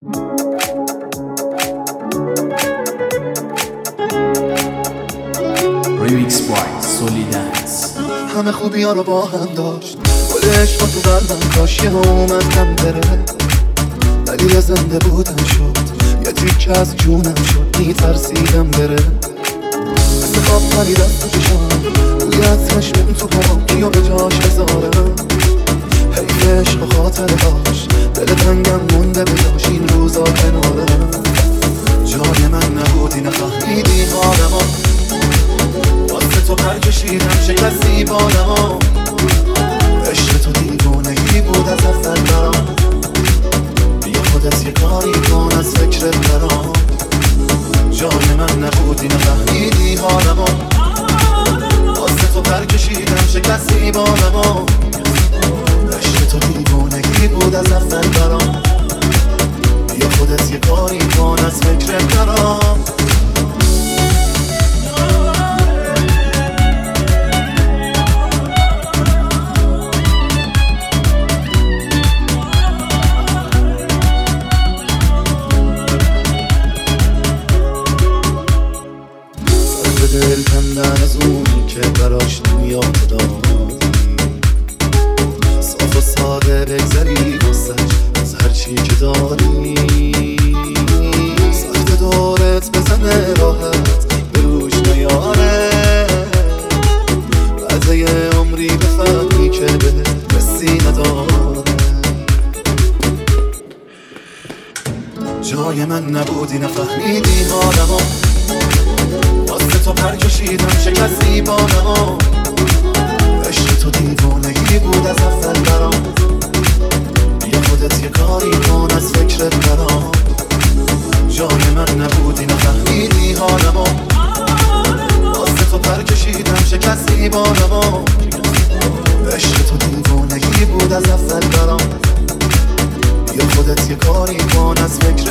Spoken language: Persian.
Remix by Solidance. همه خوبی ها رو با هم داشت، گل عشق تو قلبم کاش یه اومد کم بره، ولی زنده بودن شد، یه تیکه از جونم شد، میترسیدم بره. مثل خواب پریدم تو چشام، روی عطرش مون تو پام، کیو به جاش بذارم؟ حیف عشق و خاطره هاش، دل تنگم مونده به جاش این روزا کنارم. جای من نبودی نفهمیدی حالمو، واسه تو پر کشیدم شکستی بانمو، عشق تو دیوانگی بود از اول برام، بیا خودت یه کاری کن از فکرت برام. جای من نبودی نفهمیدی حالمو، واسه تو پر کشیدم شکستی بانمو، عشق تو دیوانگی بود از اول برام، بیا خودت یه کاری کن از فکرت برام. دل کندن از اونی که براش نمیاد دادی، صاف و ساده بگذری واسش از هرچی که داری، سخت دورت بزنه راحت به روش نیاره، بعد یه عمری بفهمی که به رسی نداره. جای من نبودی نفهمیدی حالمو، تو پر کشیدم شکستی بانمو، عشق تو دیوانگی بود از اول برام، بیا خودت یه کاری کن از فکرت برام. جای من نبودی نفهمیدی حالمو، واسه تو پر کشیدم شکستی بانمو، عشق تو دیوانگی بود از اول برام، بیا خودت یه کاری کن از فکرت